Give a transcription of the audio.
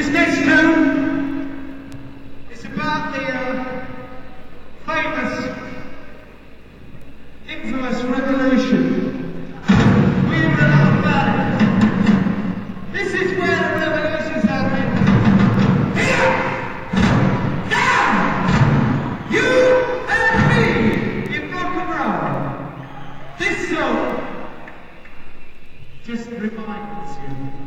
This next tune is about the famous, infamous revolution. We hear a lot about it. This is where the revolution's happening. Here! Now! You and me in rock and roll. This song just reminds you